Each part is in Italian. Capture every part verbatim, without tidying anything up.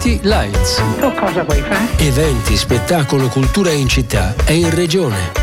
City Lights. Tu cosa vuoi fare? Eventi, spettacolo, cultura in città e in regione.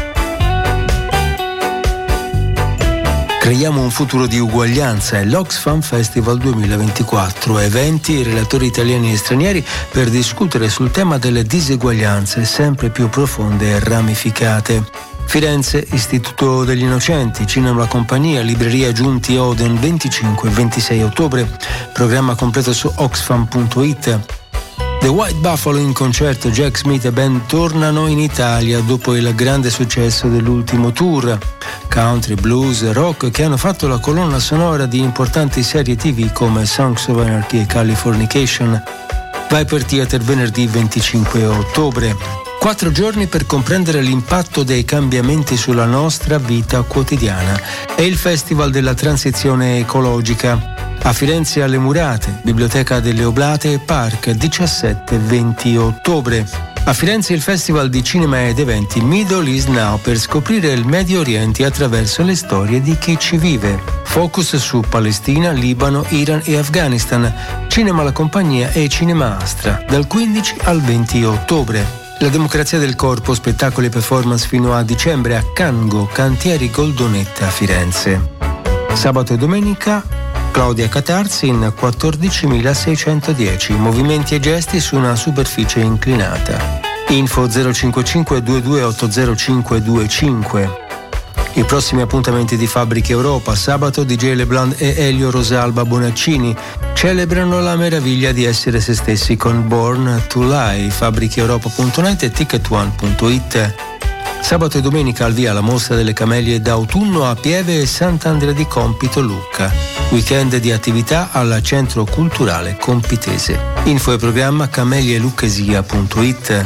Creiamo un futuro di uguaglianza è l'Oxfam Festival duemilaventiquattro, eventi e relatori italiani e stranieri per discutere sul tema delle diseguaglianze sempre più profonde e ramificate. Firenze, Istituto degli Innocenti, Cinema La Compagnia, Libreria Giunti Oden, venticinque e ventisei ottobre, programma completo su oxfam punto it. The White Buffalo in concerto, Jack Smith e band tornano in Italia dopo il grande successo dell'ultimo tour. Country, blues, rock che hanno fatto la colonna sonora di importanti serie tivù come Songs of Anarchy e Californication. Viper Theatre venerdì venticinque ottobre. Quattro giorni per comprendere l'impatto dei cambiamenti sulla nostra vita quotidiana. È il Festival della Transizione Ecologica. A Firenze alle Murate, Biblioteca delle Oblate e Park, diciassette e venti ottobre. A Firenze il Festival di Cinema ed Eventi Middle East Now per scoprire il Medio Oriente attraverso le storie di chi ci vive. Focus su Palestina, Libano, Iran e Afghanistan. Cinema La Compagnia e Cinema Astra, dal quindici al venti ottobre. La democrazia del corpo, spettacoli e performance fino a dicembre a Cango, Cantieri Goldonetta a Firenze. Sabato e domenica Claudia Catarzi in quattordicimilaseicentodieci, movimenti e gesti su una superficie inclinata. Info zero cinque cinque due due otto zero cinque due cinque. I prossimi appuntamenti di Fabbriche Europa, sabato D J LeBlanc e Elio Rosalba Bonaccini celebrano la meraviglia di essere se stessi con Born to Lie, fabbriche europa punto net e ticket one punto it. Sabato e domenica al via la mostra delle camelie d'autunno a Pieve e Sant'Andrea di Compito Lucca. Weekend di attività al Centro Culturale Compitese. Info e programma camelielucchesia punto it.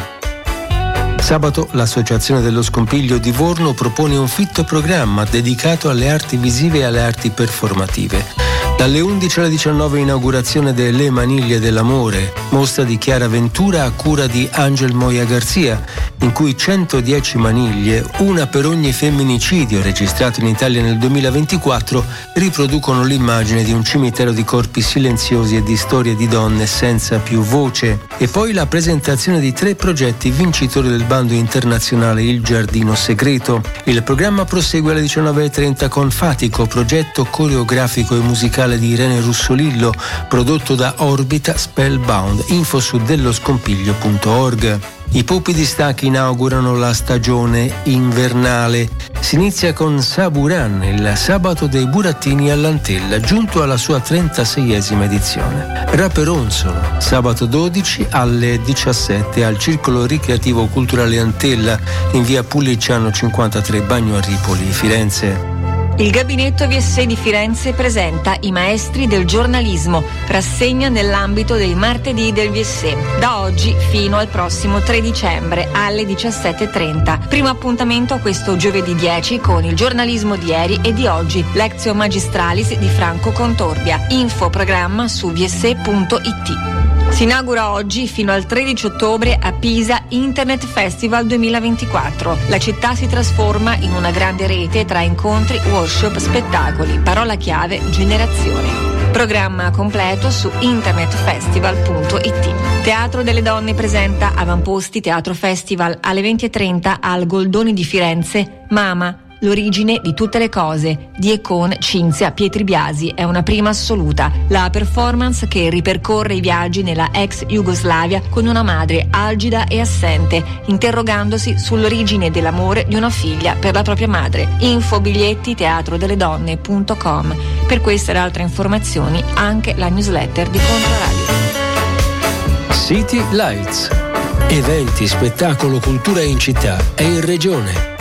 Sabato l'Associazione dello Scompiglio di Vorno propone un fitto programma dedicato alle arti visive e alle arti performative. Dalle undici alle diciannove inaugurazione delle Maniglie dell'Amore, mostra di Chiara Ventura a cura di Angel Moya Garzia, in cui centodieci maniglie, una per ogni femminicidio registrato in Italia nel duemilaventiquattro, riproducono l'immagine di un cimitero di corpi silenziosi e di storie di donne senza più voce. E poi la presentazione di tre progetti vincitori del bando internazionale Il Giardino Segreto. Il programma prosegue alle diciannove e trenta con Fatico, progetto coreografico e musicale di Irene Russolillo, prodotto da Orbita Spellbound. Info su dello scompiglio punto org. I Pupi di Stacchi inaugurano la stagione invernale. Si inizia con Saburan, il sabato dei burattini all'Antella, giunto alla sua trentaseiesima edizione. Raperonzolo, sabato dodici alle diciassette al Circolo Ricreativo Culturale Antella, in via Pulliciano cinquantatré, Bagno a Ripoli, Firenze. Il Gabinetto V S di Firenze presenta I Maestri del Giornalismo, rassegna nell'ambito dei martedì del V S, da oggi fino al prossimo tre dicembre alle diciassette e trenta. Primo appuntamento a questo giovedì dieci con il giornalismo di ieri e di oggi, Lectio Magistralis di Franco Contorbia. Info programma su v s punto it. Si inaugura oggi fino al tredici ottobre a Pisa Internet Festival duemilaventiquattro. La città si trasforma in una grande rete tra incontri, workshop, spettacoli, parola chiave, generazioni. Programma completo su internetfestival punto it. Teatro delle Donne presenta Avamposti Teatro Festival alle venti e trenta al Goldoni di Firenze, Mama. L'origine di tutte le cose di Econ Cinzia Pietribiasi è una prima assoluta, la performance che ripercorre i viaggi nella ex Jugoslavia con una madre algida e assente, interrogandosi sull'origine dell'amore di una figlia per la propria madre. Info biglietti teatro delle donne punto com. Per queste ed altre informazioni anche la newsletter di Controradio. City Lights. Eventi, spettacolo, cultura in città e in regione.